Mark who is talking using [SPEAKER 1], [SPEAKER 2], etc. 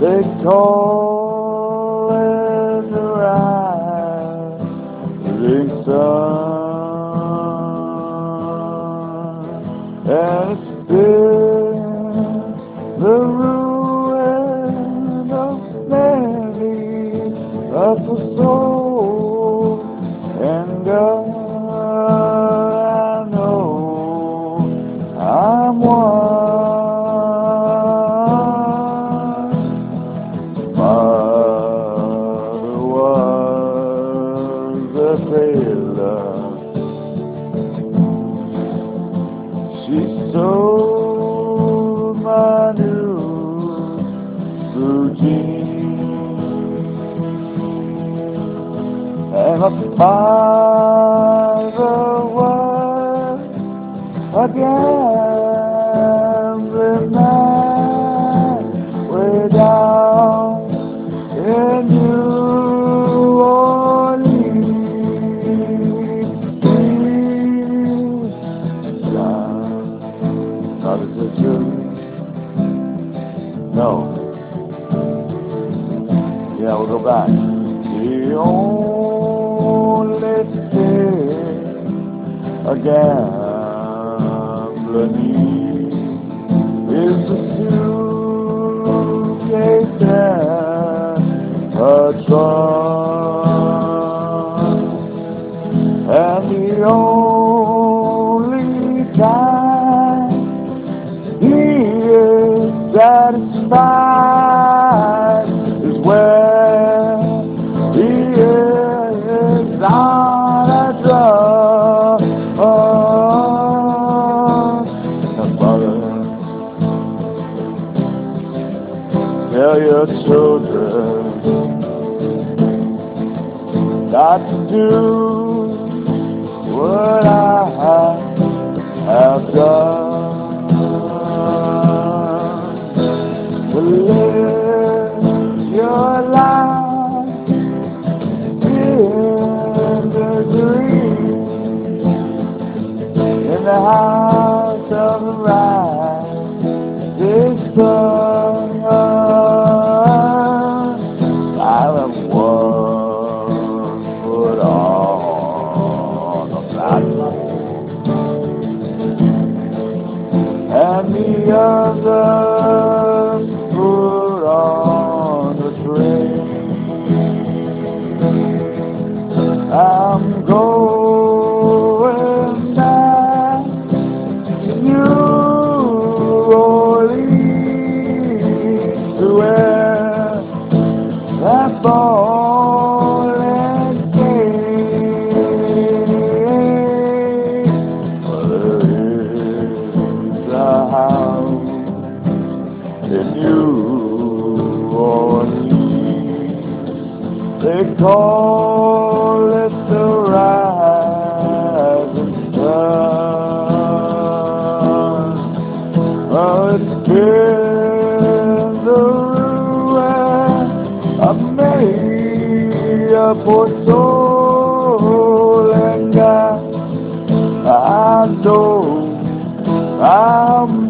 [SPEAKER 1] They call it the rising sun, and it's been the ruin of many of the soul. And God, I know I'm one. Mother was a sailor. She sewed my new blue jeans, and my father was a gambling man way down in New Orleans. Not as it should. No. Yeah, we'll go back. The only thing a gambler needs is a suitcase and a trunk. And the only time he is satisfied is when he is on a drug. And mother, tell your children not to do what I have done. To live your life in the dream, in the house of the rising sun. I am one foot on the platform, and the other foot on the train. I'm going back to New Orleans, to where that ball and chain. Well, there is a house in New Orleans. They call it the rising sun. Oh, it's been the ruin of many a poor soul, and I know I'm